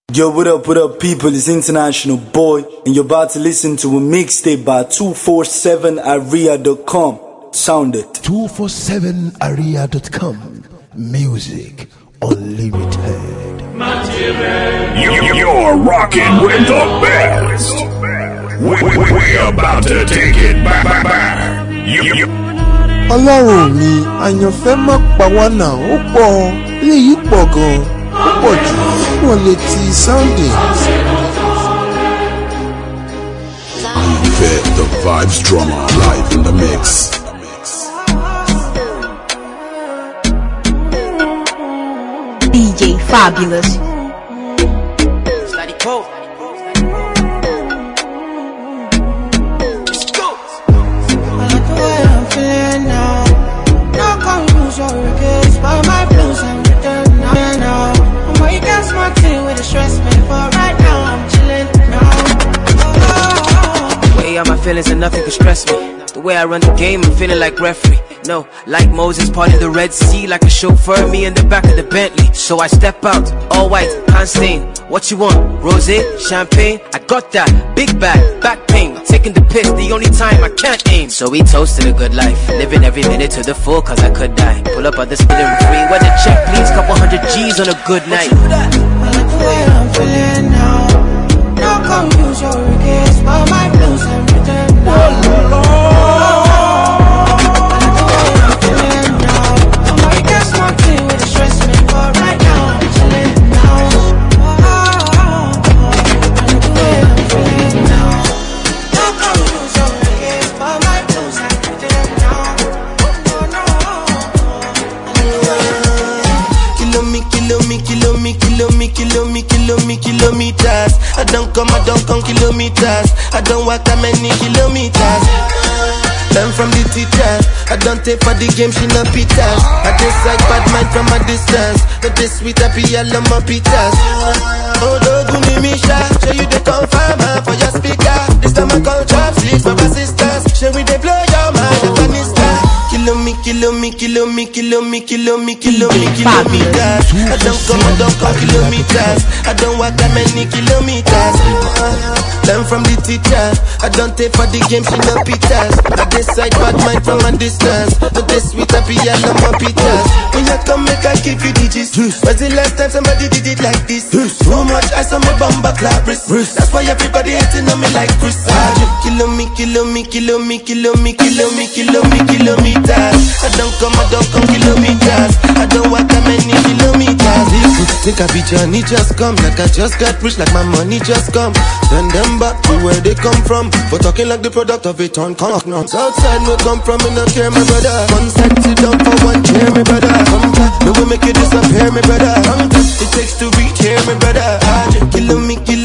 Yo, what up, people? It's International Boy, and you're about to listen to a mixtape by 247aria.com. Sound it. 247aria.com. Music Unlimited. You're rocking with the best. We're about to take it back. Ọlọ́run mi, àyànfẹ́ má pa wá náà, ó pọ̀, léyìí pọ̀ gan-an, ó pọ̀ jù, wọ́n lè ti Sunday. The Vibes Drummer live in the mix. DJ Fabulous. My feelings and nothing can stress me. The way I run the game, I'm feeling like referee. No, like Moses parting the Red Sea, like a chauffeur, me in the back of the Bentley. So I step out, all white, hand stain. What you want? Rosé, champagne? I got that. Big bag, back pain. Taking the piss, the only time I can't aim. So we toasted a good life, living every minute to the full, cause I could die. Pull up on the spinning free, where the check bleeds, couple $100 G's on a good night. I like the way I'm feeling now. No confuse your regrets, but my blues are written now. I like the way I'm feeling now. I guess my team with the stress me, but right now I'm chilling now. I like the way I'm feeling now. No confuse your regrets, but my blues are written now. Kilometers. I don't come kilometers. I don't walk that many kilometers. Learn from the teachers. I don't take for the game, she no pitas. I decide bad mind from a distance. But this sweet happy, I love my pitas. Oh, Doguni Misha, show you the confirmer for your speaker. This time I call trap sleep for my sisters. Show me they blow your mind, Afghanistan. Kilometers. I don't come kilometers. I don't walk that many kilometers. Learn from the teacher. I don't take for the game, she no pitas. I decide bad mind from a distance. But this sweet happy, I love my pitas. When you come, make I give you digits. When's the last time somebody did it like this? Too much ice on my bumper clap wrist. That's why everybody hating on me like Chris. Kilometers. I don't come kilometers. I don't walk that many kilometers. If you think I be Johnny, just come. Like I just got rich, like my money just come. Send them back to where they come from. For talking like the product of a ton conquerance. Outside no come from, me no care, my brother. One side sit down for one chair, my brother. Come back, no we make it disappear, my brother. Sometimes it takes to reach here, my brother. Kilometers.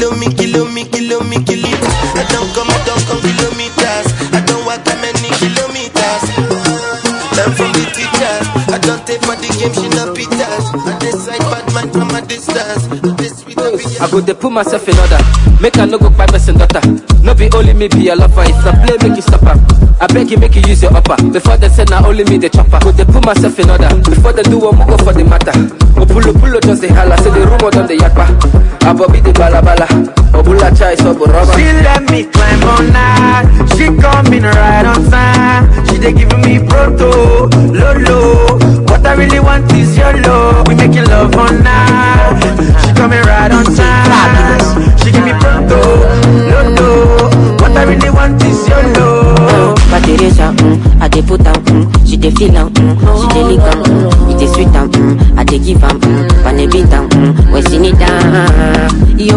I don't come kilometers. I don't walk that many kilometers. Learn from the teachers. I don't take for the game, she no pitas. I decide bad mind from a distance. I go to put myself in order. Make a no go by person daughter. No be only me be a lover. If I play, make you stop her. I beg you, make you use your upper. Before they say now only me the chopper. Go to put myself in order. Before they do one, go for the matter. Pulo just the holla. Say the rumor done the yakpa. I be the balabala. Obula chai so rubber. She let me climb on night. She coming right on time. She they giving me proto, lolo. What I really want is your love. We making love on night. She coming right on time. She give me proto, lolo. What I really want is your love. Teresa, I dey put am, she dey feel am, she dey lick am, it dey sweet am, I dey give am, when they beat am, when she need am. Yo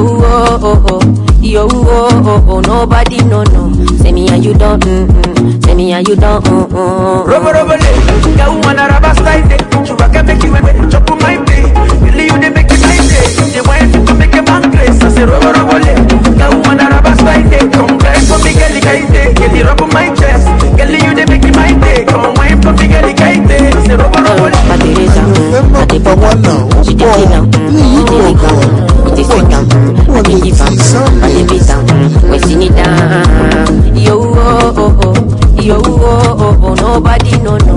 oh, nobody no. Say me and you don't, say me and you don't. Robo, yeah, wanna rubber style day. You can make you wet, chop on my day. Really you dey make it my day. They want to make a man place. I say robo, yeah, wanna rubber style day. Come back for me, girl, get the rub on my chest. Girl, you dey make it my day. Come wine for me, girl, get it. I say robo, I dey put am, she dey feel am, she dey lick am, it dey sweet am, I dey give am, I dey beat am, when she need am. Yo oh, nobody no.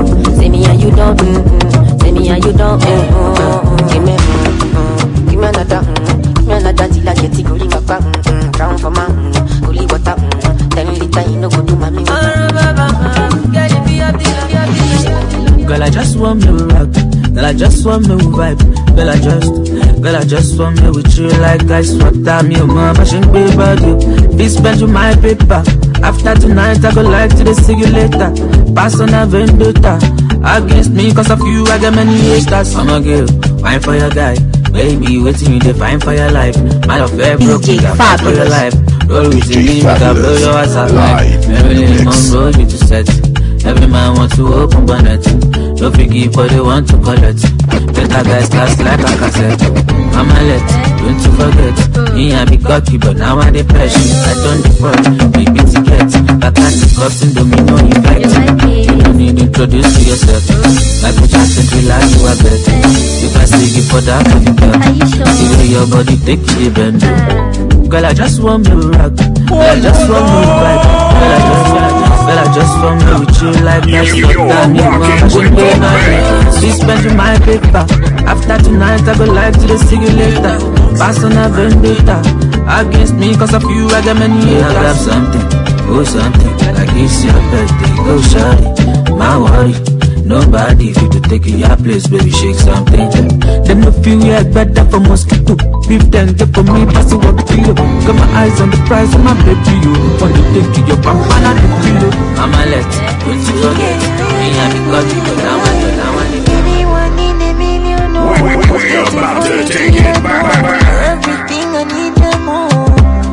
just want me with vibe. Girl, I just want me with you like ice water. Me, mama, she ain't pay about you. Please spend you my paper. After tonight, I go like to see you later. Pass on a vendetta against me, cause of you, I got many haters. I'm a girl, fine for your guy. Baby, waiting you define for your life. My affair broke, you got fight for your life. Roll with me, make I blow your ass out like Marilyn Monroe, you to set. Every man wants to open bonnet. Don't forgive for they want to collect. Better guys cast like a cassette. Mama let, don't you forget. Me I be cocky, but now I dey pressure. I don't depart, baby ticket. That kind of costing domino effect. You don't need to introduce to yourself. Like a chance to like you a bet. If I see you for that kind of girl, see where your body take you bend. Girl, I just want me to rock. Girl, I just want me to ride. Girl, I just want me with you like that's what I need. She spend you my paper. After tonight, I go like to see you later. Pass on a vendetta against me, cause of you, I got many haters. I grab something, oh something, like it's your birthday, go shawty, my worry. Nobody fit to take your place, baby, shake something. Them no feel like better for mosquito. Beef then get for me, pass it up to you. Got my eyes on the prize of my baby, you. Want to take your papa and the pillow. Mama let, don't you forget. Me and me got you, but now I Anyone in a million, no. We're about to take it back. Everything I need them all.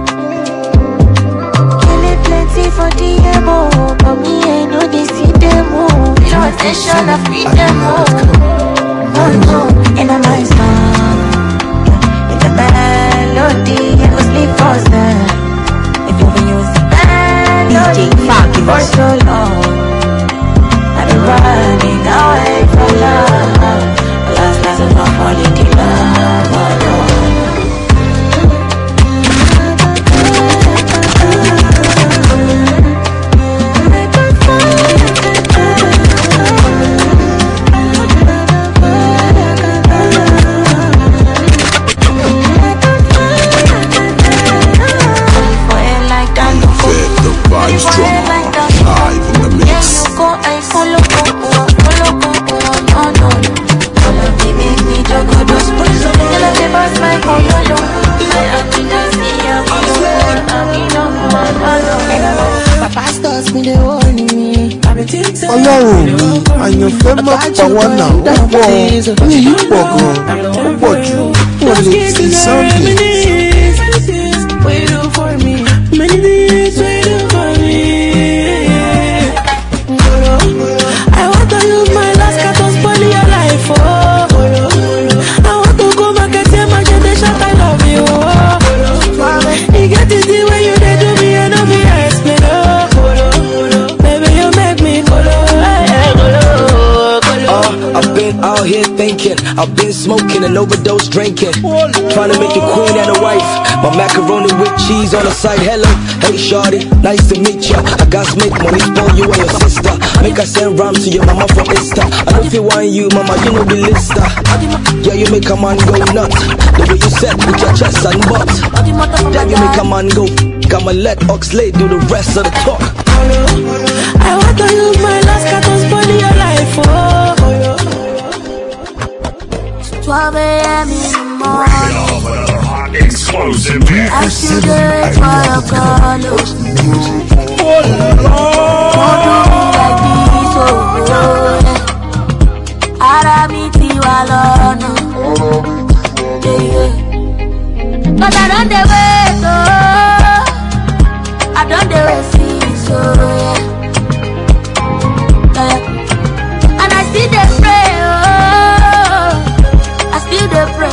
Kill it plenty for the ammo, but me I know they see them all. Attention, I feed them all. Oh no, in my song, with the melody, I go sleep faster. If you use the melody for so long, I've been running away from love. Last I'm not falling in love. Ọlọ́run mi àyànfẹ́ má pa wọ́n náà ó pọ̀ èyí pọ̀ gan ó pọ̀ jù wọ́n lè ti Sunday. I want to use my last card to spoil your life, I want to go market and market the shop, I love you, You get it the way you did do me, I know me explain, baby you make me I've been out here thinking, I've been smoking and overdose drinking, trying to make a queen and a wife. My macaroni with cheese on the side. Hello, hey shawty, nice to meet ya. I got make money for you and your sister. Make I send rhymes to your mama from Insta. I don't feel why you, mama, you know the lister. Yeah, you make a man go nuts. The way you set with your chest and butt. Damn, you make a man go. I'ma let Oxlade do the rest of the talk. I want to use my last card to spoil your life, 12 a.m. in the morning. Explosive mix. I still do it for your call. Don't do me like this, Aramiti Walona. Cause I don't the wait, I don't the wait, so and I still the pray, I still the pray,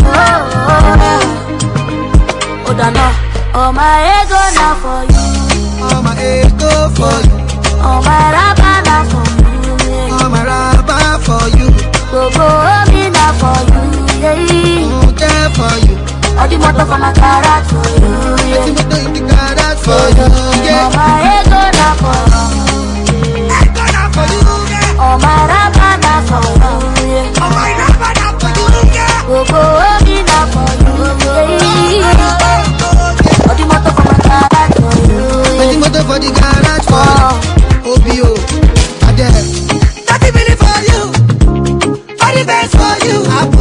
oh, no. Oh, my ego now for you. Oh, my ego for you. Oh, my rabba now for you. Oh, my rabba for you. Go, me now for you. Yeah. Okay for you. All the motor for my garage for you. Yeah. All the garage for you. Yeah. Oh, my ego now for you. Ego now for you. Yeah. Oh, my rabba now for you. Yeah. Oh, my rabba now for you. Yeah. Go, me now for you. Yeah. All the motor for my garage for you. All the motor for the garage for you. OBO, Adele. 30 minutes for you. All the best for you.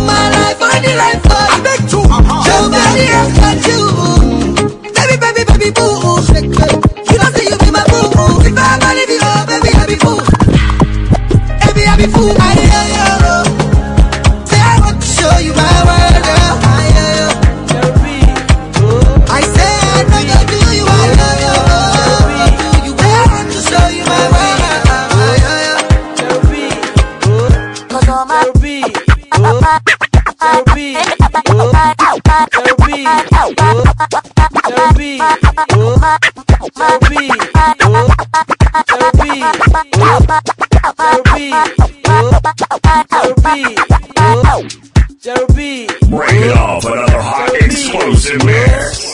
Bring it on for another hot explosive mix.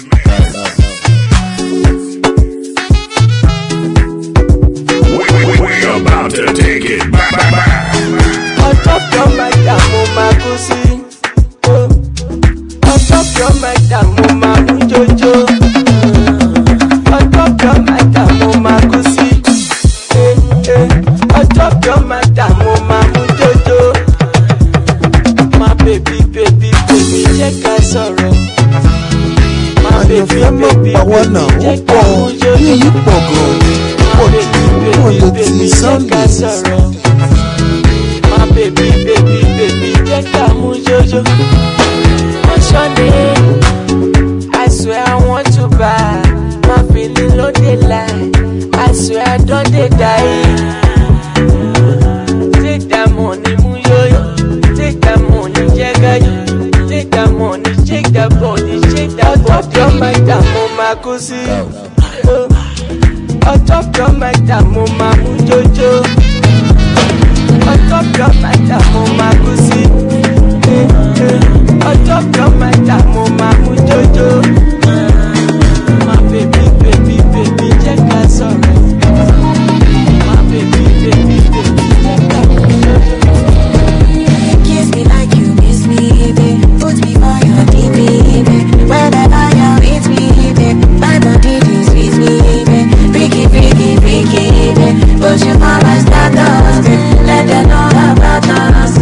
We about to take it back. On top your mic, my pussy. On top your mic, my jojo. On top your mic, my pussy. On top your mic, my jojo. My baby, check ká sọ̀rọ̀. My baby, check ká mú jojo. My baby, check ká sọ̀rọ̀. My baby, check ká mú jojo. On Sunday, I swear I want to buy. My feeling no dey lie. I swear I don't dey die. Take that money, mú yoyo. Take that money, jagayo. Take that money, shake that body, shake that body. Your mic that mama kusi. On top your mic that mama jojo. On top your mic that mama kusi. On top your mic that mama jojo. My baby, check that sorrow. My baby, check that jojo. Kiss me like you miss me, baby. Put me on your knee, baby. Whenever you're with me, baby. My body is with me, baby. Freaky, baby. Put you on my status, baby. Let them know about us.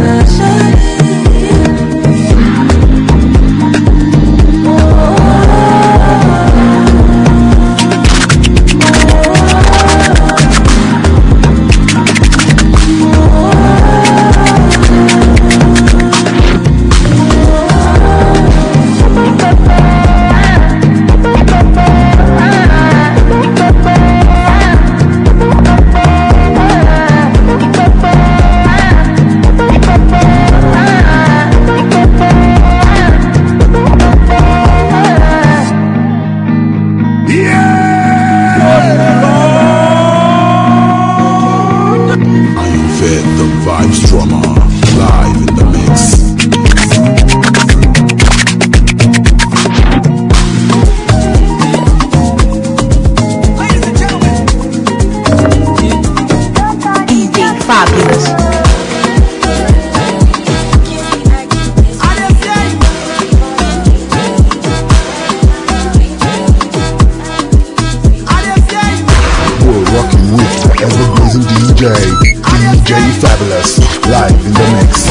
DJ Fabulous, live in the mix.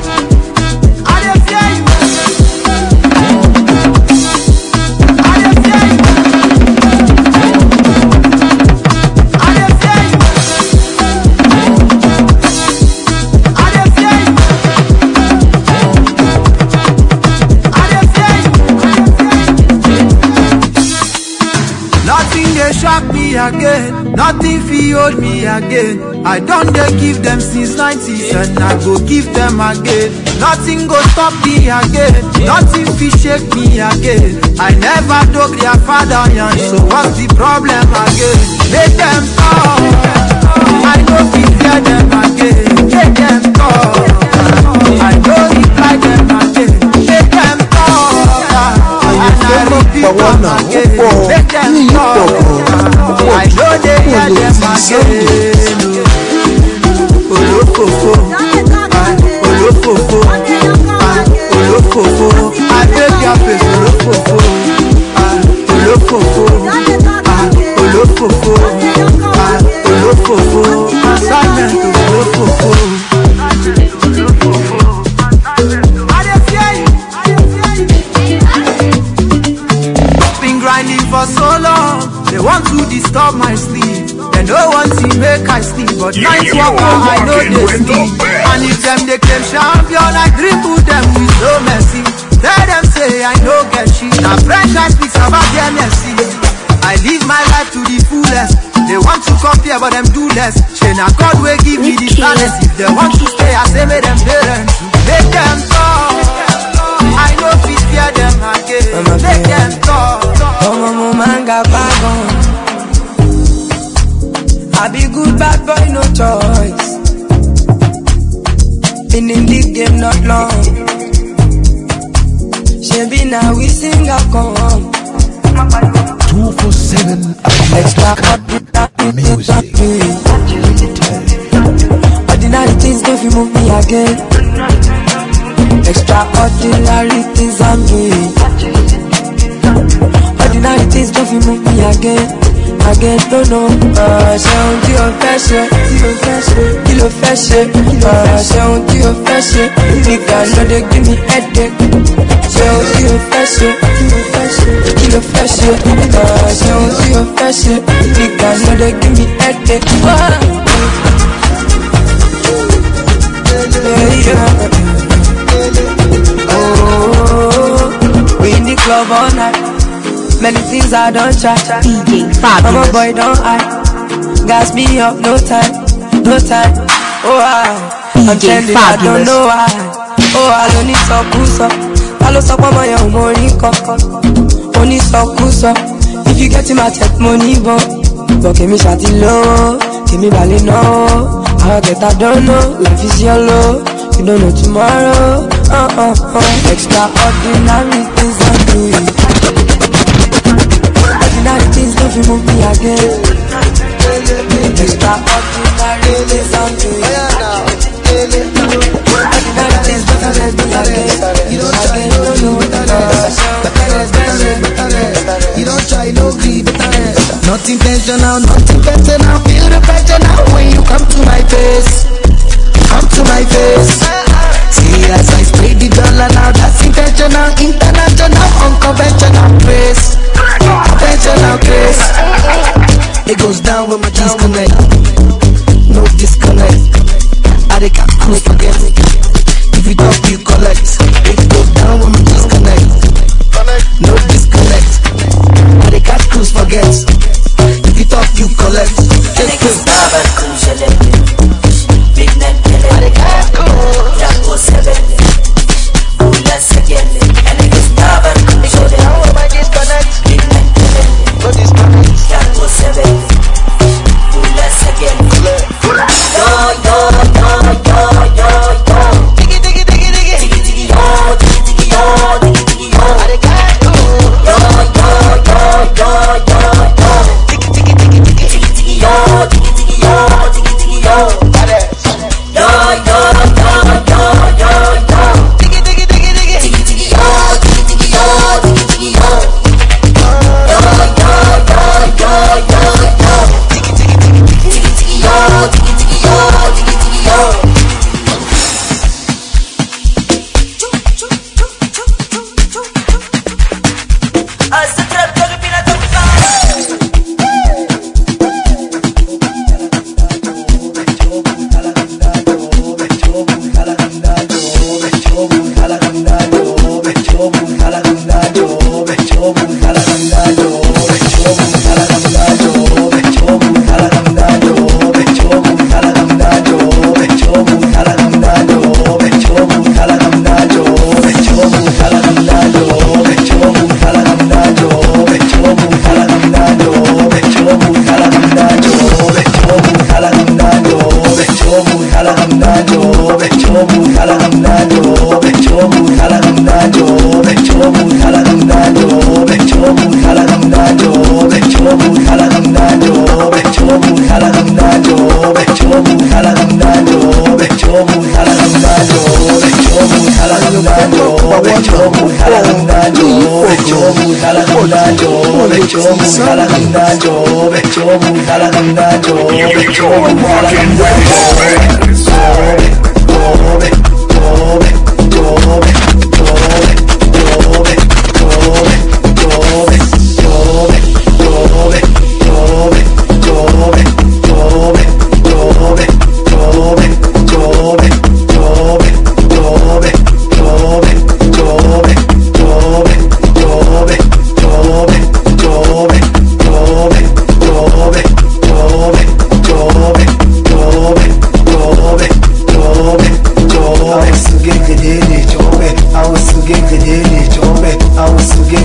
Again, nothing fi hold me again. I don't dey give them since 90s and I go give them again. Nothing go stop me again. Nothing fi shake me again. I never dug their father young, so what's the problem again? Make them talk. I know fi fear them again. Make them talk. I know reply them again. Make them talk. And I repeat them again. Make them talk. I know they hear them again. Olofofo, Olofofo, Olofofo. I take your face, Olofofo, Olofofo, Olofofo, Olofofo. Assignment to Olofofo. Been grinding for so long. They want to disturb my sleep. They don't want to make I sleep. But night walker, I know they sleep. And if them they claim champion, I dribble them with no mercy. Tell them say I no get shit. Now French I speak about their mercy. I live my life to the fullest. They want to compare but them do less. Shana God will give me this talent. If they want to stay, I say make them parents. Make them talk. I know fit fear them again. got bag on. I be good bad boy, no choice. Been in the game not long. She be now we sing a come. 247 Extra music. Ordinary things don't you move me again. Extraordinary things I'm doing. Ordinary things don't you move me again. Again, no, no. Ṣé ohun tí o fẹ́ ṣe? Kí ló fẹ́ ṣe? Ṣé ohun tí o fẹ́ ṣe? Nigga no dey give me headache. Ṣé ohun tí o fẹ́ ṣe? Kí ló fẹ́ ṣe? Ṣé ohun tí o fẹ́ ṣe? Nigga no dey give me headache. Oh, we in the club all night. Many things I don't try. DJ Fabulous. I'm a boy, don't I? Gas me up, no time, no time. Oh, I'm telling I don't know why. Oh, I don't need some push up. I don't stop on my own money, only some push up. If you get him, I take money, but give me shawty low, give me ballet no. I get I don't know, life is yellow. You don't know tomorrow. Extraordinary things I'm doing. Ordinary things don't you move me again. Extraordinary things I'm doing. Ordinary things don't you move me again. You don't try, no grief, not intentional, not intentional. Feel the pressure now when you come to my face. Come to my face. See as I spray the dollar now, that's intentional, international, unconventional grace. Conventional grace. It goes down when my disconnect. No disconnect. I can't close forget. If you talk, you collect. It goes down when my disconnect. No disconnect. I can't close forget. If you talk, you collect. Big net, I can't go. That was 7. Let's again. And it is never. So the how am I disconnect? Big net, go disconnect. That was 7. Let's again. Yo, yo, yo, yo, yo, yo. Diggy, diggy, diggy, diggy. Diggy, diggy, yo, diggy, diggy, yo, diggy, diggy, yo. I can't go. Yo, yo, yo, yo, yo, yo. Diggy, diggy, diggy, diggy. Diggy, diggy, yo, diggy, diggy, yo, diggy, diggy, yo. Yo, yo, yo, yo, yo, yo. Diggy, diggy, diggy, diggy. Diggy, diggy, yo, diggy, diggy, yo, diggy, diggy, yo. Yo, yo, yo, yo, yo, yo. Diggy, diggy, diggy, diggy. Diggy, diggy, yo, diggy, diggy, yo, diggy, diggy, yo.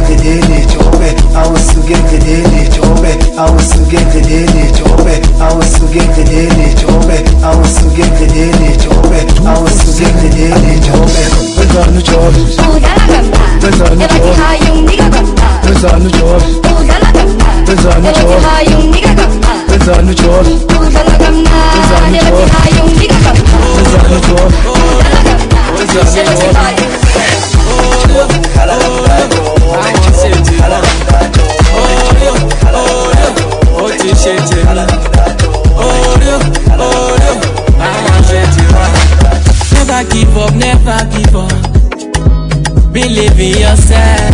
the daily chope. I was to get the daily chope. I was to get the daily chope. I was to get the daily chope. I was to get the daily chope. I was to get the daily chope. Where's on the job? Where's on the job? Where's on the job? Where's on the job? Where's on the job? Where's on the job? Where's on the job? Never give up, never give up. Believe in yourself.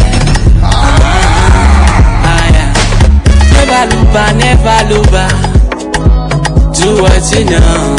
Never look do what you know.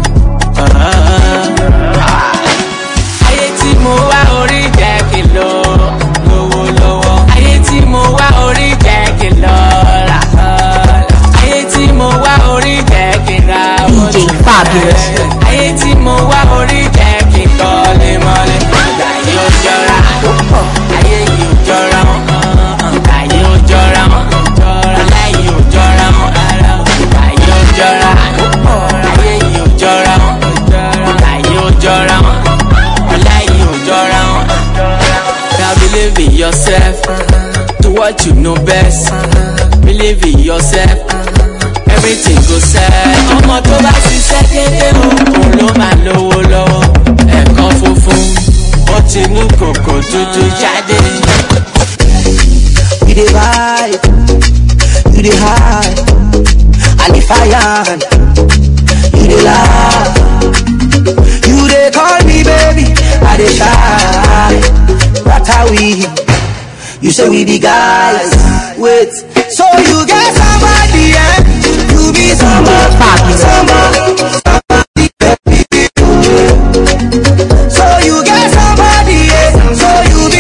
Ayé tí mo wá orí jẹ́ kí lọ lówó lọ́wọ́. Ayé tí mo wá orí jẹ́ kí lọ rà. Ayé tí mo wá orí jẹ́ kí ra ojú. DJ Fabulous. Ayé tí mo wá orí jẹ́ kí kọ́lé mọ́lé. Ayé ò jọra, ayé yìí ò jọra wọn. Ayé ò jọra wọn. Ayé ò jọra wọn. Ayé ò jọra. Ayé yìí ò jọra wọn. Ayé ò jọra wọn. Ayé ò jọra wọn. Now believe in yourself. Do what you know best. Believe in yourself. Everything go set. Ọmọ tó bá ṣiṣẹ́ dédé òun ló máa lówó lọ́wọ́. Ẹ̀kan funfun ó ti mú kòkò dúdú jáde. You dey vibe, you dey high, and if I am, you dey lie. You dey call me baby, I dey shy. What are we? You say we the guys. Wait, so you get somebody, eh? You be somebody, somebody, baby. So you get somebody, eh? So you be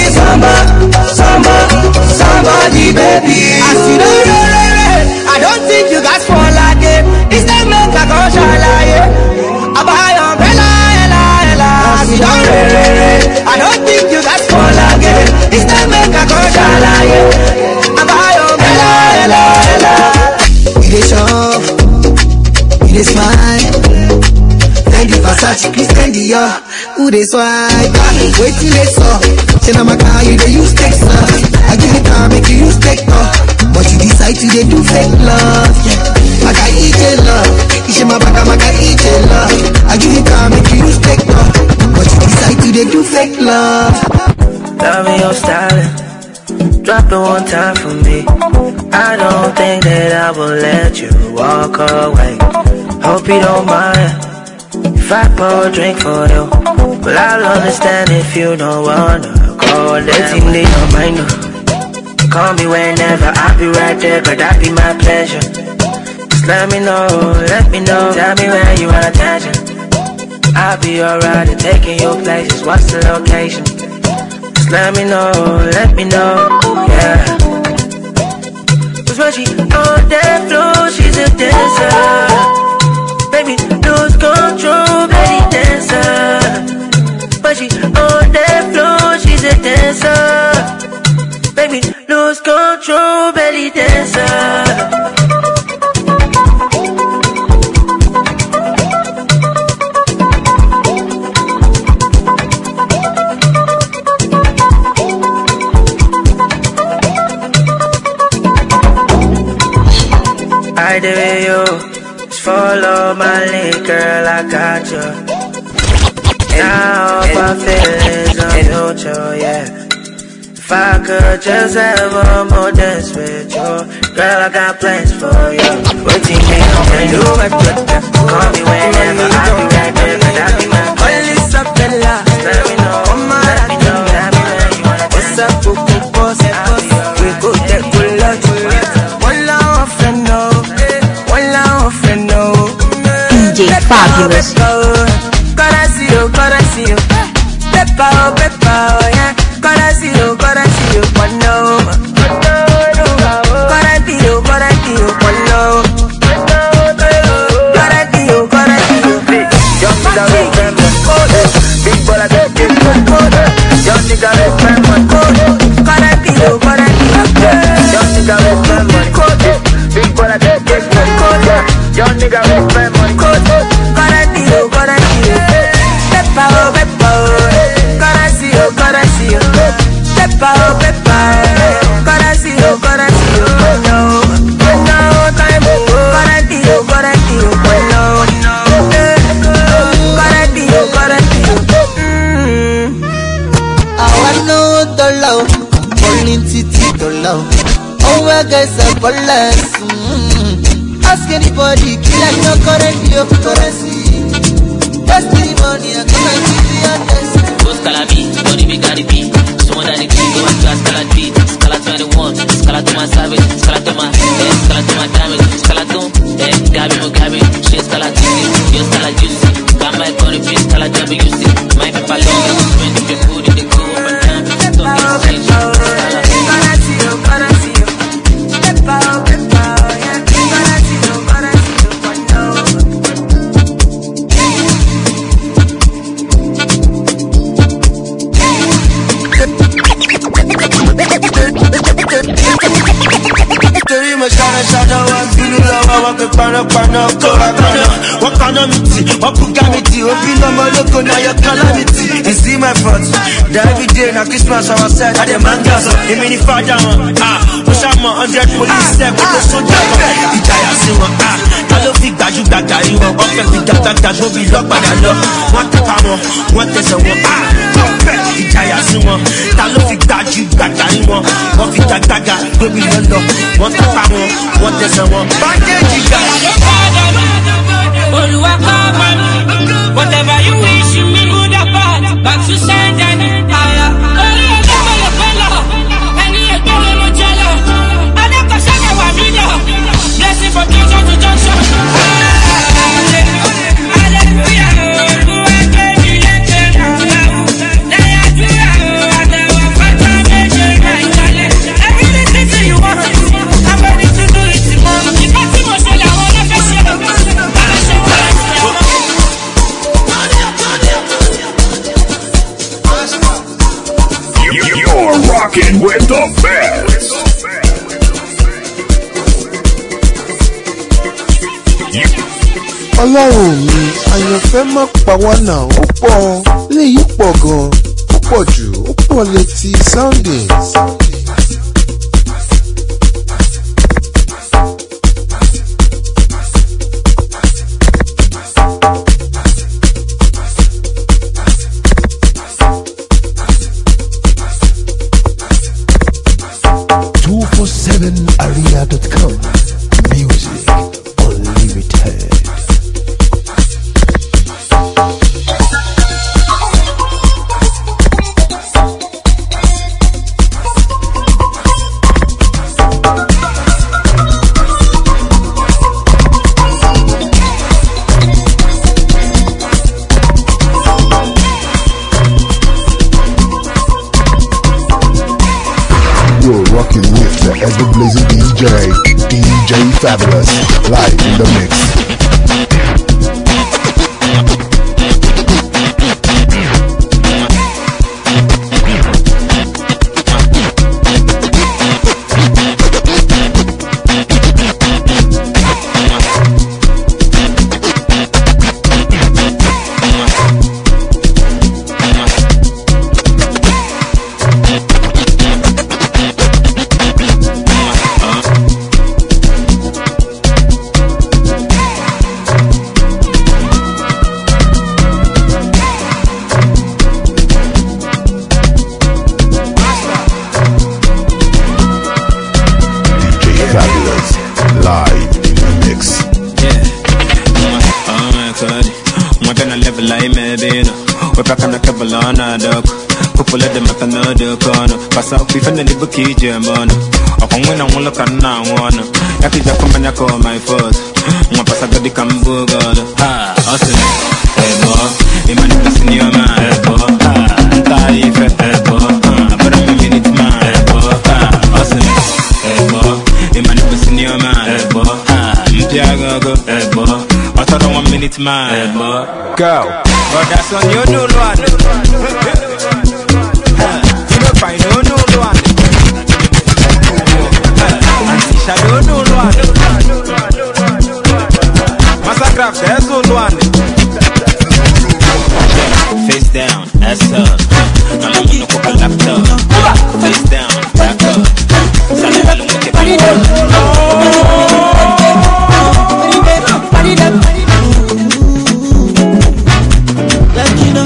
somebody, baby. As you know, I don't think you guys fall like it. This time make a go shalaye. I buy umbrella, ella. As you know, I don't think you guys fall like it. This time make a go shalaye. I buy umbrella, ella. You dey shop, you dey smile. Thank you Versace, Christian Dior. Who dey swipe? Wait till they saw. Say na my car you dey use text love. I give you time make you use take talk. But you decide to dey do fake love. Yeah. I got each love. Ishe my back, I got each love. I give you time make you use take talk. But you decide to dey do fake love. Love me your styling. Drop it one time for me. I don't think that I will let you walk away. Hope you don't mind if I pour a drink for you. But I'll understand if you don't wanna go there. Waiting in your mind. Call me whenever, I'll be right there, but that be my pleasure. Just let me know, tell me where you want attention. I'll be alright at taking you places, what's the location? Just let me know, yeah. Cause when she on that floor, she's a dancer. Baby, lose control, belly dancer. When she on that floor, she's a dancer. Baby, lose control, belly dancer. I did you, just follow my lead, girl, I got you. Now my feelings on future, yeah. If I could just have a more dance with you, girl, I got plans for you. What do you mean? Can you do it? Call me whenever, I'll be right there, but I'll be my friend. Let me know, let me know, let me know you wanna dance. What's up, Coco Boss? We go get good luck. One love friend, no. One love friend, no. DJ Fabulous. Gotta see you. Peppa, yeah. Gotta see you, one no. Gotta see you, one no. Gotta see you. Young nigga with friend, big baller, big young nigga with friend, gotta see you, to love. Oh my guys are ballers. Ask anybody, kill like no currency of currency. Just the money I come and give you your test. Go Scala B, body big Cardi B. Someone that they go back to a Scala B. Scala 21, Scala to my savage, Scala to my head, Scala to my damage, Scala to Gabi, she Scala juicy, you Scala juicy. Got my curry fish, Scala WC. My people love it, when you food in the go up and down. Don't get changed, Scala. You see my front, every day na Christmas our side. I demand gas, a mini father push out my 100 police step with the soldier. Ìjayà sí wọn, ta ló fi gbàjú-gbàgbà rí wọn. Wọ́n fẹ́ fi gbàgbàgbà ṣó bí lọ́gbàdà lọ. Wọ́n tẹ́pa wọn, wọ́n tẹ̀sẹ̀ wọn. Ìjayà sí wọn, ta ló fi gbàjú-gbàgbà rí wọn. Wọ́n fi gbàgbàgbà gbé mi lọ́lọ́. Wọ́n tẹ́pa wọn, wọ́n tẹ̀sẹ̀ wọn. Bandage guy. Whatever you wish me, good or bad, back to send any higher. Blessing from junction to junction. Everything you want, I'm ready to do it tomorrow. You can't see my soul, I wanna face you. You're rocking with the best. Ọlọ́run mi àyànfẹ́ má pa wá náà ó pọ̀ léyìí pọ̀ gan ó pọ̀ jù ó pọ̀ létí Sundays. 247area.com. Music Unlimited. You're rocking with the ever-blazing DJ Fabulous, live in the mix. Kijemana akwangwena ngola kana ngwana yakija komanya ko my fault mwa pasaga di kambugoda ha awesome ebo imani kasini yoma ebo ntaife ebo abara minute ma ebo awesome ebo imani kasini yoma ebo mpiagogo ebo atara 1 minute ma ebo go but that's on you know one you know fine no one Shadow no one. Massacre, there's no one. Face down, ass up. I'm on the coca laptop. Face down, back up.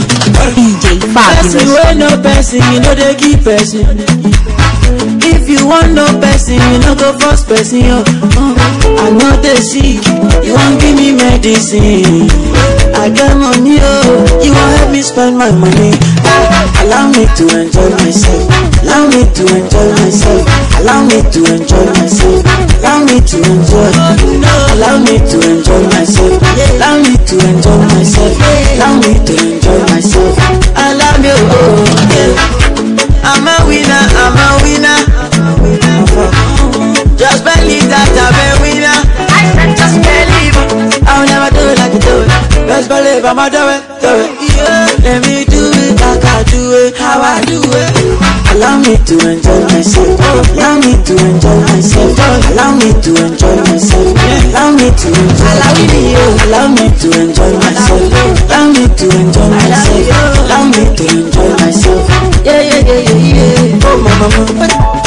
DJ Fabulous. Person, no person, you know they keep person. If you want no person, you no go force person, yo. I know they sick, you won't give me medicine. I got money, oh, you won't help me spend my money. Allow me to enjoy myself. Allow me to enjoy myself. Allow me to enjoy myself. Allow me to enjoy. Allow me to enjoy myself. Allow me to enjoy myself. Allow me to enjoy myself. I love you, oh, yeah. I'm a winner, I'm a winner. Just believe that I'm a winner. I said just believe. I'll never do it like you do it. Just believe I'ma do it, do it. Yeah. Let me do it like I do it, how I do it. Allow me to enjoy myself. Allow me to enjoy myself. Allow me to enjoy myself. Allow me to enjoy. Allow me to enjoy myself. Allow me to enjoy myself. Allow me to enjoy myself. Yeah, yeah, yeah, yeah, yeah. Oh, mama, mama.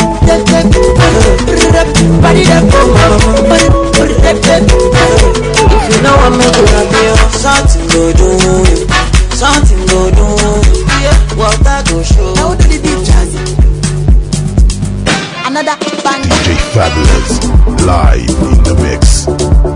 If you know I'm making a deal, something go do, something go do. Yeah, what that go show. Now do the deep jazz. Another band. DJ Fabulous, live in the mix.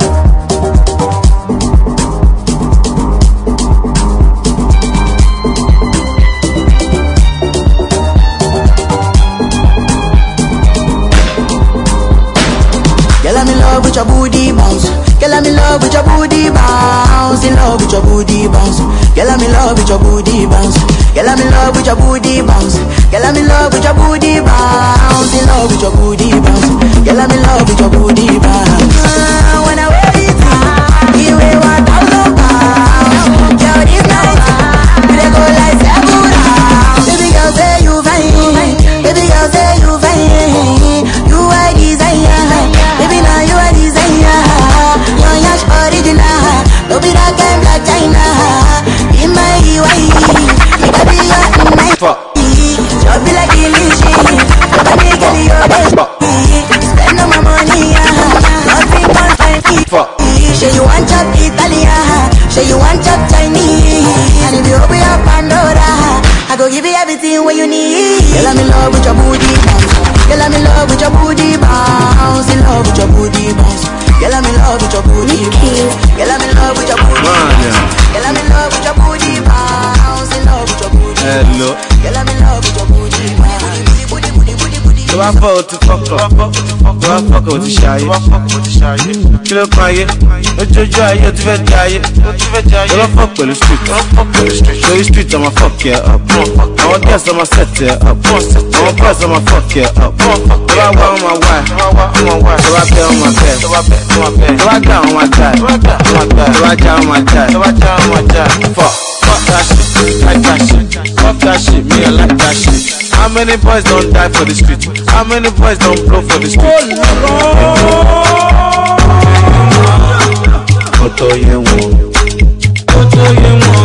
Girl, I'm in love with your booty bounce. Girl, I'm in love with your booty bounce. In love with your booty bounce. Girl, I'm in love with your booty bounce. Girl, I'm in love with your booty bounce. Girl, I'm in love with your booty bounce. In love with your booty bounce. Girl, I'm in love with your booty bounce. When I wear it, you weigh 1,000 pounds. Girl, this night, they go like 7 rounds. Baby girl, say you fine. Baby girl, say you fine. You are desire. Baby, now you are desire. Your yash original. Don't be that kind black China. In my way, it be your night. Just be like illusion. Don't be getting your best. Spend all my money, nothing but my feet. Say you want chop Italian. Say you want chop Chinese. And if you open up Pandora, I go give you everything what you need. Girl, I'm in love with your booty bounce. Girl, I'm in love with your booty bounce. In love with your booty bounce. Girl, I'm in love with your booty bounce. Girl, I'm in love with your booty bounce. Girl, I'm in love with your booty bounce. In love with your booty bounce. Girl, I'm in love with your booty bounce. Do I fall to fuck up? Do I fuck with the shy? Kill up my head. Let you dry it to vet diet. Do I fuck with the street? Show you street, I'ma fuck you up. I'ma guess I'ma set you up. I'ma press, I'ma fuck you up. Do I want my wife? Do I bet on my bed? Do I down on my die? Do I down on my die? Fuck that shit, like that shit. Fuck that shit, me I like that shit. How many boys don't die for the street? How many boys don't blow for the street? Oto yenwo, oto yenwo,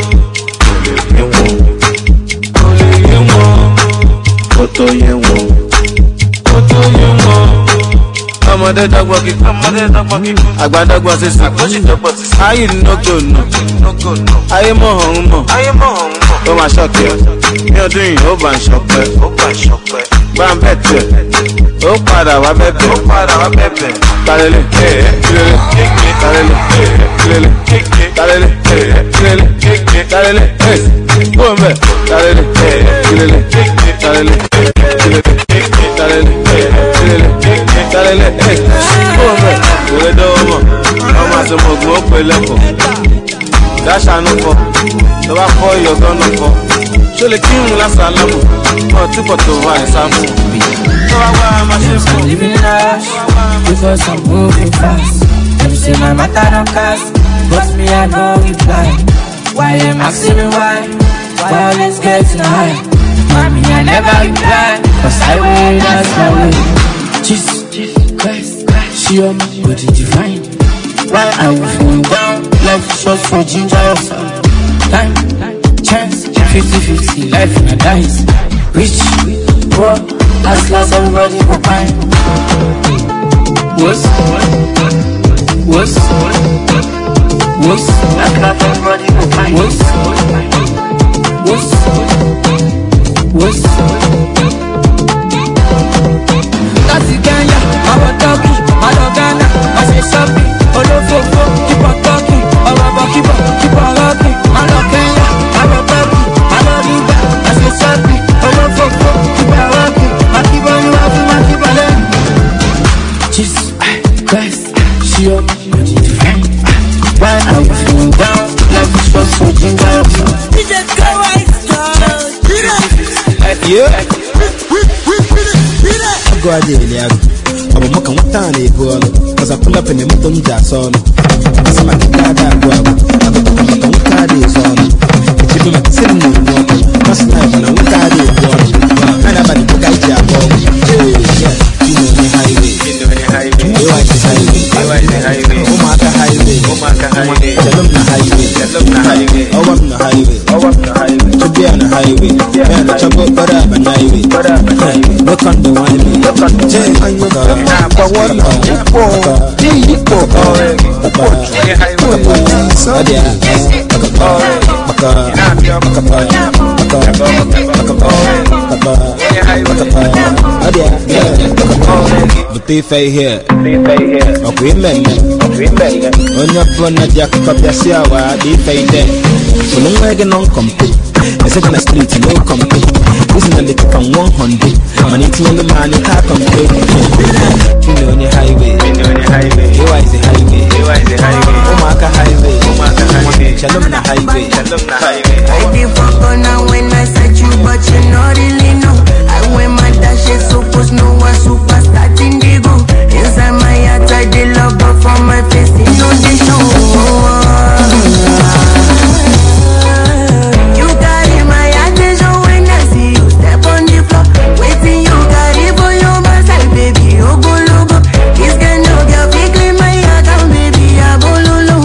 ole yenwo, oto yenwo, oto yenwo. Ọmọdé dọ́gbọ́n kíkọ́, àgbà dọ́gbọ́n sísè. Ayé nógò nù, ayé mọ̀hún mọ̀, ó máa ṣọ́kẹ́. Ní ọdún yìí ó bá ń ṣọpẹ́, bá ń bẹ̀tẹ̀, ó padà wá bẹ̀bẹ̀, talele, kílele, talele, kílele, talele, kílele, talele, ó ń bẹ̀, talele, kílele, talele, kílele, talele, kílele, talele, ó ń bẹ̀, kílele dọ́wọ́ mọ̀, ọmọ àtọmọ̀gbọ̀n ó pè lẹ́kọ̀ọ́, dáṣà nù fọ́, tó bá fọ́ ìyọ̀gán nù fọ́. Show the king last alamu, but two pot of wine samu. I'm living large because I'm moving fast. You say my matter don't cast, but me I know reply. Why am I asking me why? Violence getting high. Mommy I never reply, cause I way that's my way. Jesus Christ, she on my body divine. Why I will fall down, left shots for ginger or some time, chance. 50-50, life in a dice. Rich, poor, last everybody go fine. What's last everybody go fine. What's Eliago. I'm a Makawatani, because I pull up in the Mutum Jason. As I'm a Kikada, I'm a Makawatani is on. It's even like sitting in water. Last night when I went out in water, and I'm at the Gaija. Yeah, you know the highway. You like the highway. Omaka highway. Jalumna highway. Oh, I'm the highway. To be on the highway. Man, the trouble, but I'm a highway. Look on the highway. Look on the Butife here, okay, men. On your phone, a jack of the Siawa, Butife there. So long wagon on compete. I said on the street, no compete. Isn't a little from 100. Money to the man, you can't compete. You know, on the highway. You are the highway. Omaka highway. Shalom na highway. I did fuck on now when I said you, but you not really know. I wear my dashes, suppose no one superstar indigo. Inside my heart, I did love, but for my face, you know they show. You carry my attention when I see you step on the floor. Waiting you carry for your muscle, baby. Oh, go logo. This kind of girl, we clean my account, baby. I go lolo.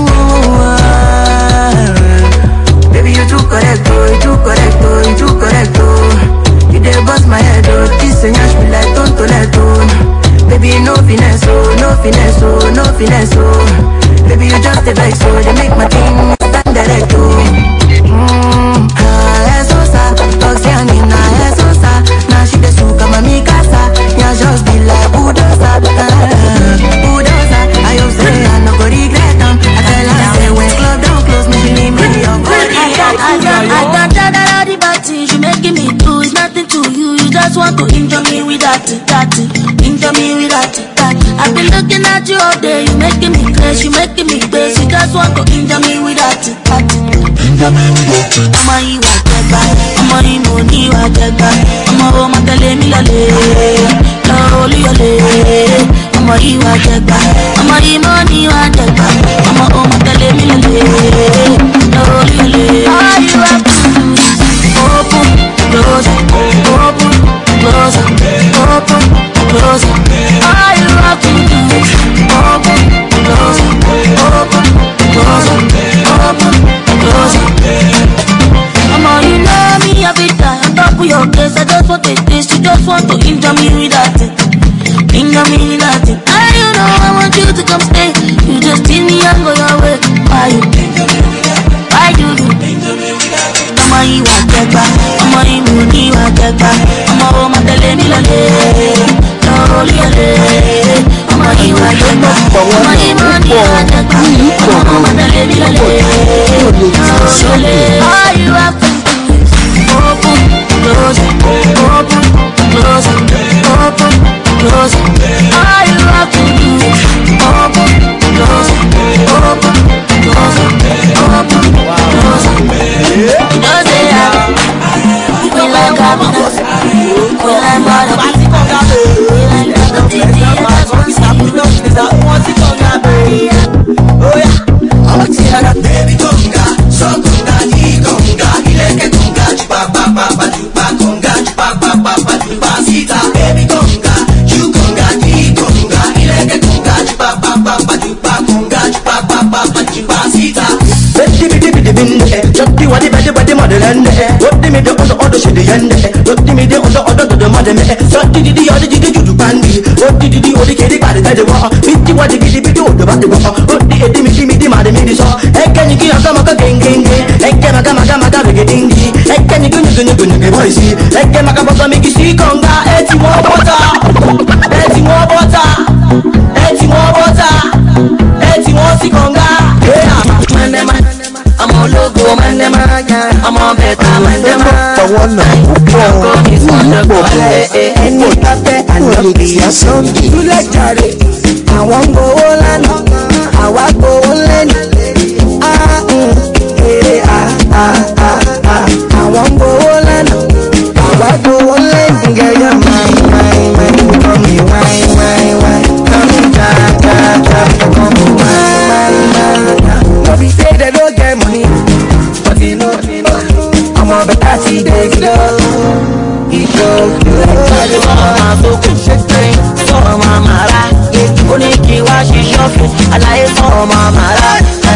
Baby, you too correct, oh, you too correct, oh, you too correct, oh. You dey bust my head, oh. This and yash me like don't let oh. Baby, no finesse, oh, no finesse, oh, no finesse, oh. Baby, you just a vex, oh. They make my thing stand direct, oh. Esosa, Oxianina, Esosa. Now she the suka mami casa. Yeah, just be like Udosa, Udosa. I hope say I no go regret them. I tell her say when club don't close, me she leave me up. I don't tell her all the bad things you making me do. It's nothing to you. You just want to injure me with that. Injure me with that. I've been looking at you all day. You making me crazy. You making me crazy. You just want to injure me with that. Ọmọ yìí wà jẹgba, ọmọ yìí mo ní wà jẹgba, ọmọ ọmọ tẹ̀lé mi lọlé, lọ olúyọlé. Ọmọ yìí wà jẹgba, ọmọ yìí mo ní wà jẹgba, ọmọ ọmọ tẹ̀lé mi lọlé, lọ olúyọlé. All you have to do is open, close, open, close, open, close. All you have to do is open, close, open, close, open, close. You know me every time on top of your case. I just want to taste. You just want to injure me with that. Injure me with that. And you know I want you to come stay. You just tease me and go your way. Why you? Why you do? Ọmọ yìí wà jẹgba, ọmọ yìí mú ní wà jẹgba, ọmọ ọmọ tẹ̀lé mi lọlé, lọ́ọ́ lọlé. Ọmọ yìí wà jẹgba, ọmọ yìí mú ní wà jẹgba, ọmọ ọmọ tẹ̀lé mi lọlé, lọ́ọ́ lọlé. All you have to do is open, close, open, close, open, close. All you have to do is open, close, open, close, open, close. You know say we like happiness, we like money, we like nothing. Oh yeah, I'm a tia, baby conga, so conga, ni conga, ileke conga, chupa pa pa pa chupa conga, chupa pa pa pa chupa sita. Baby conga, you conga, ni conga, ileke conga, chupa pa pa pa chupa conga, chupa pa pa pa chupa sita. Just the one the mother and what the middle on the other should the end. What the middle on the other mother. So did the other did you bandy? What did the other kid by the wall? 50 what did the video about the wall? What the mother made this all? Can you get a gamma gang? Gamma getting can you gonna be voicey? Like gamma make you see conga, eti more water, eti more water, eti more water, eti more see conga. I'm a logo man, I'm a better man, you like Charlie. I won't go on, I won't go on. I won't go on, I won't go on. Get your mind, you come here. ọmọ màrá.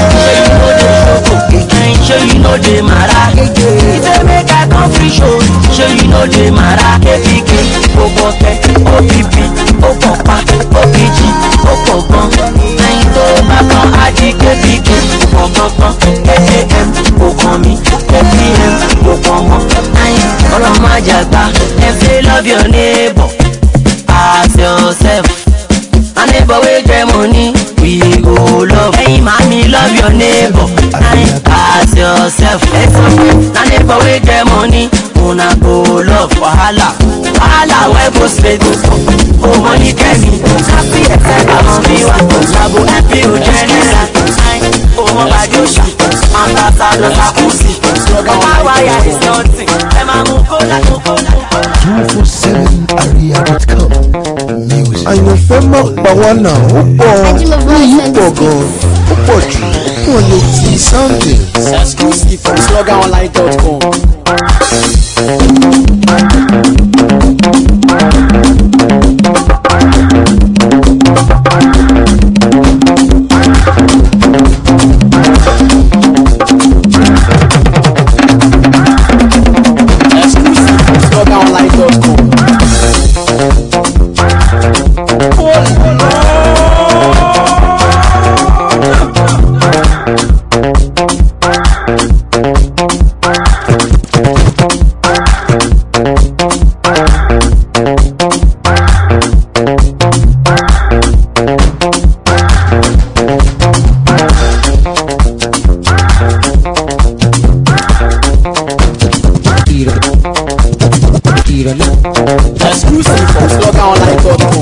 Show you know the mara. Say make I come free show. Show you know the mara. KPK, Oboke, OPP, Opopa, OPG, Opopon. Nayin to bakan aji KPK, Opopon, KAM, Okomi, KPM, Okomo. Nayin ọlọ́mọ àjàgbá. Dem say love your neighbor as yourself. My neighbor wey get money, we go love. Hey mami, love your neighbor as yourself. My neighbor wey get money, una go love. Wahala, wahala wey go straight to oh money get me. Happy except I won't be one. Labo happy o general. Oh my body o sha, ambassador Sakusi. My wire is nothing. Ema mukola mukola. 247area.com. àyànfẹ́ má pa wá náà ó pọ̀ léyìí pọ̀ gan-an ó pọ̀ jù wọn lè ti Sunday. Exclusive from sloganonline.com. Exclusive from sloganonline.com. Exclusive from sloganonline.com.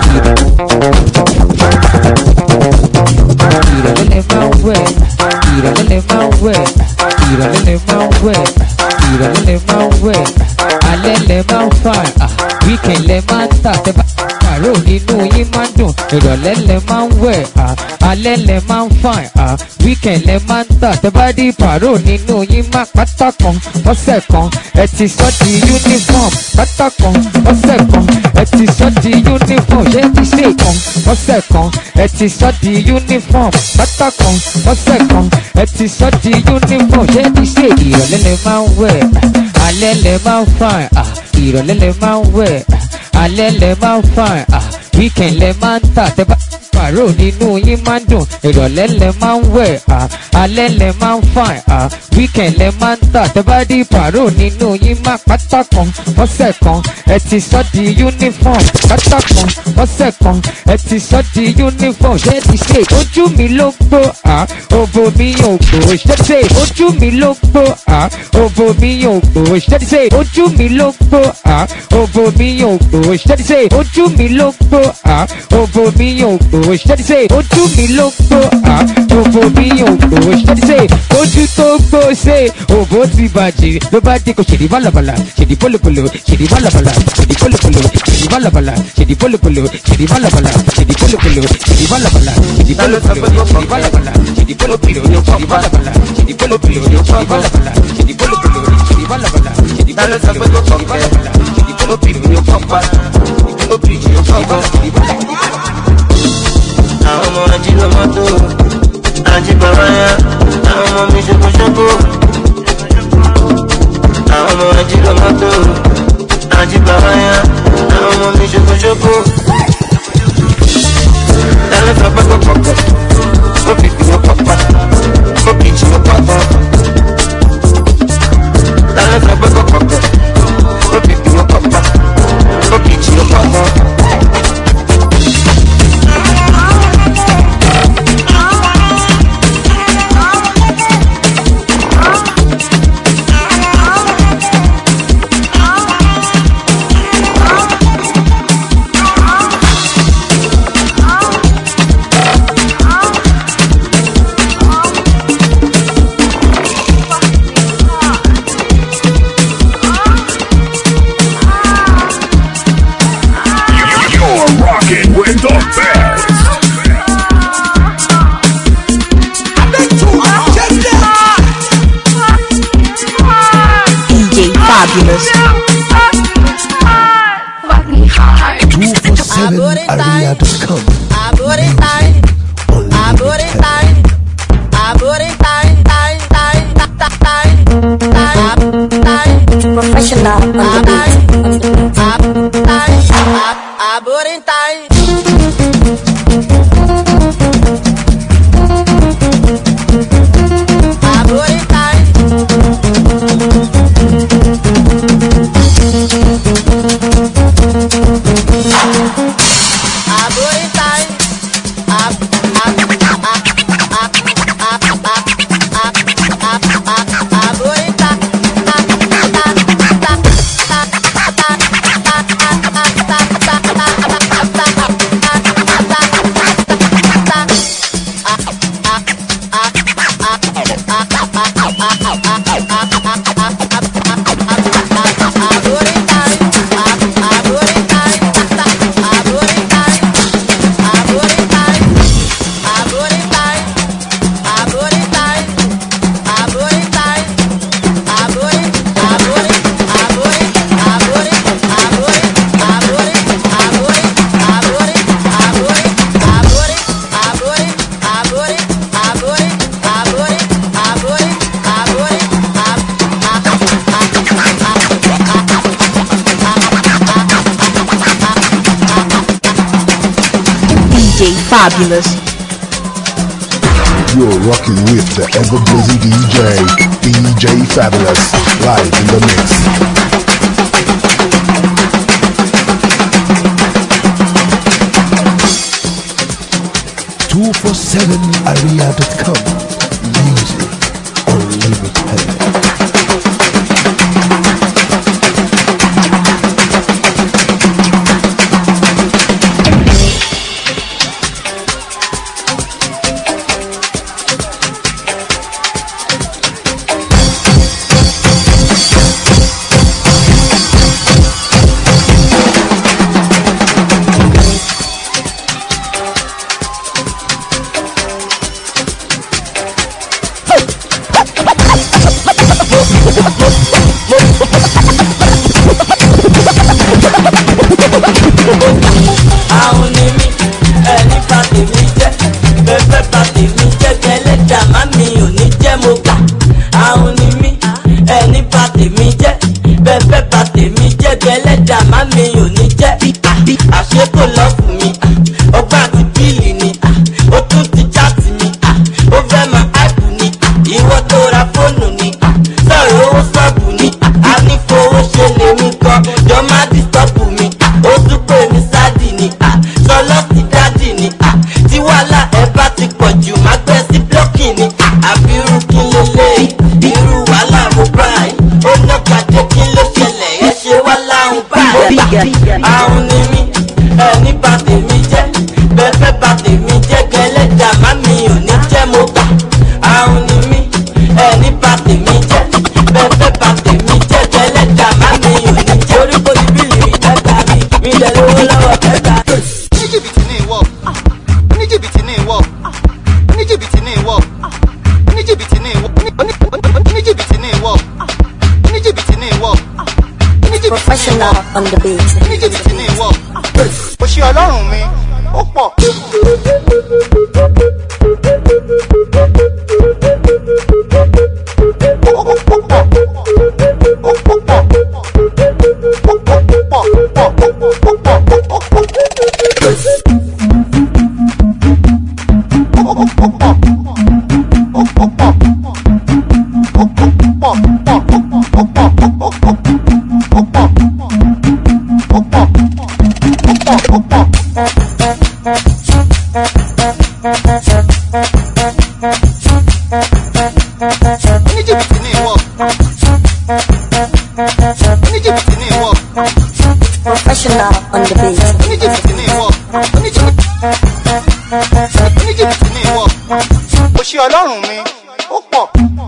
Alẹ́ máa ń fà weekend lẹ máa ń tà tẹ́ bá pàrọ̀ nínú yín máa ń dùn ìrọ̀lẹ́ lẹ máa ń wẹ̀ alẹ́ lẹ máa ń fà weekend lẹ máa ń tà tẹ́ bá dí pàrọ̀ nínú yín máa pátá kan ọ̀sẹ̀ kan ẹ ti sọ di uniform pátá kan ọ̀sẹ̀ kan ẹ ti sọ di uniform ṣé ti ṣe kan ọ̀sẹ̀ kan ẹ ti sọ di uniform pátá kan ọ̀sẹ̀ kan ẹ ti sọ di uniform ṣé ti ṣe ìrọ̀lẹ́ lẹ máa ń wẹ̀ alẹ́ lẹ máa ń fà ìrọ̀lẹ́ lẹ máa ń wẹ̀ alẹ́ lẹ máa ń fà weekend lẹ máa ń tà tẹ́ bá pàrọ̀ nínú yín máa ń dùn ìrọ̀lẹ́ lẹ máa ń wẹ̀ alẹ́ lẹ máa ń fà weekend lẹ máa ń tà tẹ́ bá dí pàrọ̀ nínú yín máa pátá kan ọ̀sẹ̀ kan ẹ ti sọ di uniform pátá kan ọ̀sẹ̀ kan ẹ ti sọ di uniform ṣé ti ṣe ojú mi ló gbó òbò mi yóò gbó ṣé ti ṣe ojú mi ló gbó òbò mi yóò gbó ṣé ti ṣe ojú mi ló gbó òbò mi yóò gbó ṣé ti ṣe ojú mi ló gbó òbò mi yóò gbó ṣé ti ṣe ojú mi ló gbó òbò mi yóò gbó ṣé ti ṣe ojú tó gbó ṣe òbò ti bàjẹ́ ló bá dé kò ṣèdí bálabàlà ṣèdí pólopolo ṣèdí bálabàlà ṣèdí pólopolo ṣèdí bálabàlà ṣèdí pólopolo ṣèdí bálabàlà ṣèdí pólopolo ṣèdí bálabàlà ṣèdí pólopolo ṣèdí bálabàlà ṣèdí pólopolo ṣèdí bálabàlà ṣèdí pólopolo ṣèdí bálabàlà ṣèdí pólopolo ṣèdí bálabàlà ṣèdí pólopolo ṣèdí bálabàlà ṣèdí pólopolo ṣèdí bálabàlà. Àwọn ọmọ ajílọ́mọ́tò ajíbàbáyá àwọn ọmọ mi ṣokòṣokò. Àwọn ọmọ ajílọ́mọ́tò ajíbàbáyá àwọn ọmọ mi ṣokòṣokò. Lálẹ́ sọ pé pọ̀pọ̀ ó fi fi yóò pọ̀pọ̀ ó kì í ṣe yóò pọ̀pọ̀. Lálẹ́ sọ pé pọ̀pọ̀ ó fi fi yóò pọ̀pọ̀ ó kì í ṣe yóò pọ̀pọ̀. Fabulous. 247area.com. Professional on the Fabulous. You're rocking with the ever-blazing DJ Fabulous, live in the mix. 247area.com. Music unlimited. Àwọn ni mí, ẹni bá tèmi jẹ́, bẹ́ẹ̀ bá tèmi jẹ́, gẹ́lẹ́dà má mi ò ní jẹ́ mo gbà. Àwọn ni mí, ẹni bá tèmi jẹ́, bẹ́ẹ̀ bá tèmi jẹ́, gẹ́lẹ́dà má mi ò ní jẹ́. Orí kò ní bílì mi ẹ̀ka mi lẹ̀ lówó lọ́wọ́ ẹ̀ka. Oníjìbìtì ni ìwọ, oníjìbìtì ni ìwọ, oníjìbìtì ni ìwọ, oníjìbìtì ni ìwọ, oníjìbìtì ni ìwọ, oníjìbìtì ni ìwọ. Professional on the beat. Oníjìbìtì ni ìwọ. Òṣì Ọlọ́run mi, ó pọ̀. Professional on the beat. Òṣì Ọlọ́run mi, ó pọ̀.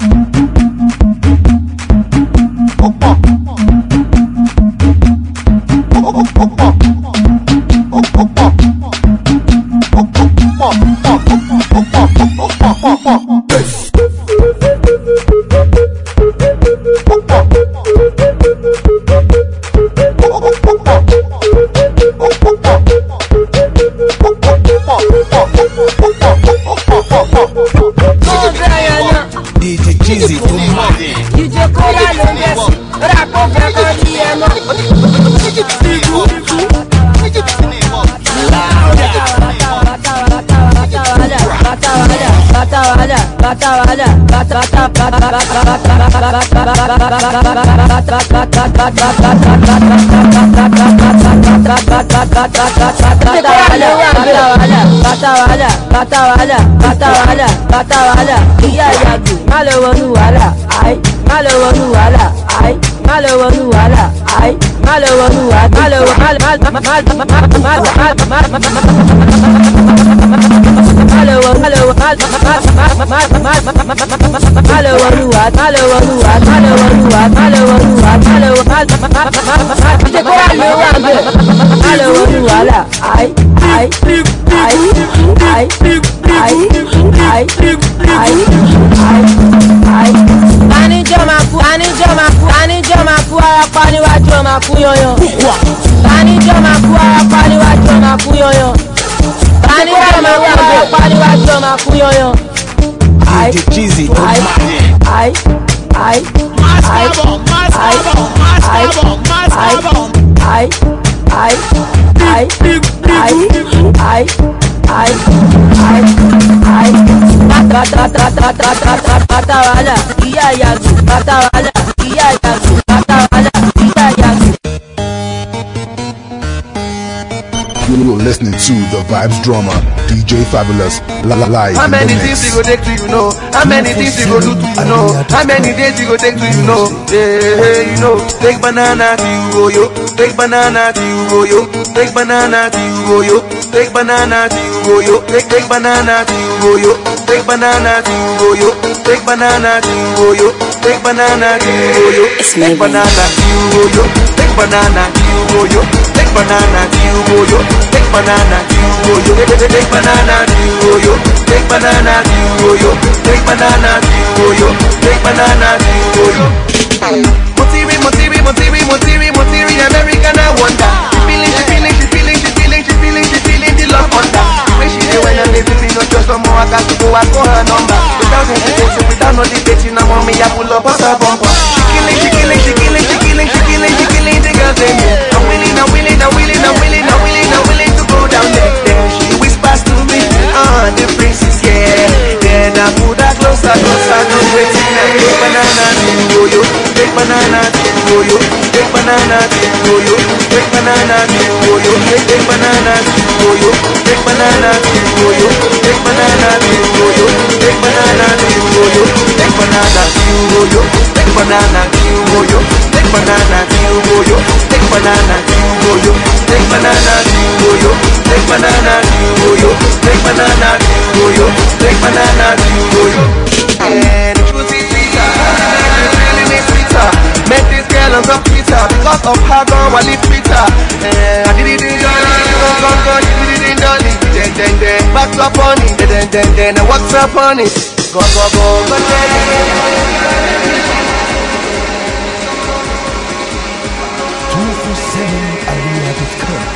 Ó pọ̀. You're listening to the Vibes Drummer, DJ Fabulous, live. How many things you go take to you know? How many things you go do to you know? How many days you go take to you know? Yeah, you know. Take banana to you go yo. Take banana to you go yo. Take banana to you go yo. Take banana to you go yo. Take banana to you go yo. Take banana to you go yo. Take banana to you go yo. Take banana to you go yo. Take banana to you go yo. Take banana to you go yo. Take banana to you go yo. Take banana to you go yo. Take banana to you go yo. Take banana to you go yo. Take banana to you go yo. Take banana to you go yo. Motiri, Motiri, Motiri, Motiri, Motiri, American I wonder. She feeling the love under. The way she say when I'm living, no just no more. I got to go and call her number. Without hesitation, without no debating, I'm on me. I pull up her bumper. She killing the girls in me. I'm willing to go down there. Then she whispers to me, the princess, yeah. Then I put her closer, don't wait till I take banana to go yo. Take banana to go yo. Take banana to go yo. Take banana to go yo. Take banana to go yo. Take banana to go yo. Take banana to go yo. Take banana to go yo. Take banana to go yo. Take banana to go yo. Take banana to go yo. Take banana to go yo. Take banana to go yo. Take banana to go yo. Take banana to go yo. Take banana to go yo. And the truth is sweeter. Really sweeter. Met this girl on some Twitter. Because of her gone, I live Twitter. I did it in Johnny. She did it in Johnny. Then back up on it. Then I walked up on it. Go.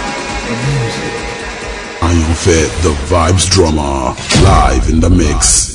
I am Fed, the Vibes Drummer, live in the mix.